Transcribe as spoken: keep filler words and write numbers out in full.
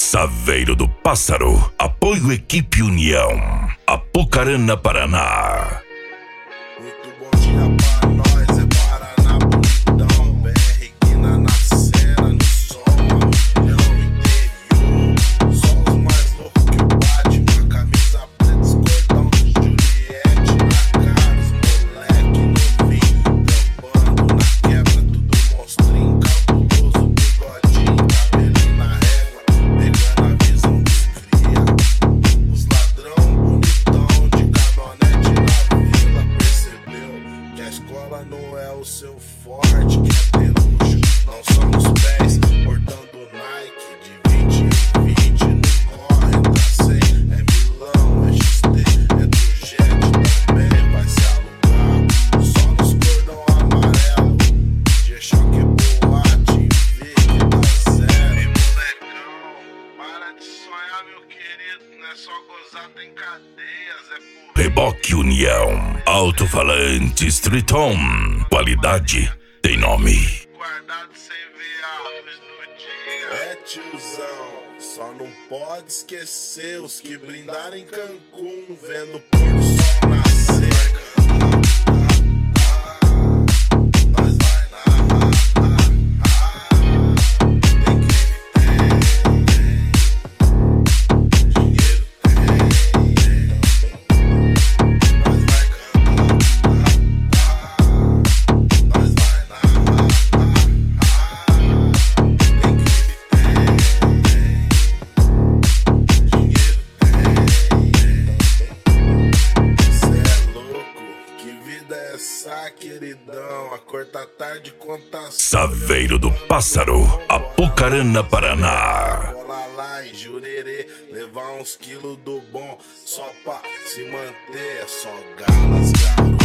Saveiro do Pássaro. Apoio Equipe União. Apucarana, Paraná. Muito bom dia pra nós, é Paraná bonitão. B R Guina na cena, no som, a milhão interior. Só os mais loucos que o Batman, camisa preta, escordão de Juliette na cara. Os moleque novinho, tampando na quebra, tudo monstrinho, cabuloso, bigodinho, cabelinho na régua, pegando a visão dos cria. Os ladrão bonitão de caminhonete na vila percebeu que a escola não é o seu forte, quer ter luxo, não só nos pés, portando Nike de vinte em vinte no corre, tá sem, é Milão, é X T, é do Jet também, vai se alugar, só nos cordão amarelo, G-Shock, boate, vê que dá zero. Ei, molecão, para de sonhar, meu querido, não é só gozar, tem cadeias, é por... Reboque União. Alto-falante Streeton. Qualidade tem nome. Guardado sem ver a luz no dia. É tiozão, só não pode esquecer os que brindaram em Cancún, vendo o pôr do sol nascer. Nós vai na tem crime, tem dinheiro, tem. Nós vai cantar, nós vai na tem crime, tem dinheiro, tem. Cê é louco, que vida é essa, queridão? A cor tá tarde, conta Saveiro do Pássaro. Apucarana, Paraná. Cola lá em Jurerê, levar uns quilos do bom, só pra se manter, é só galas, garoto.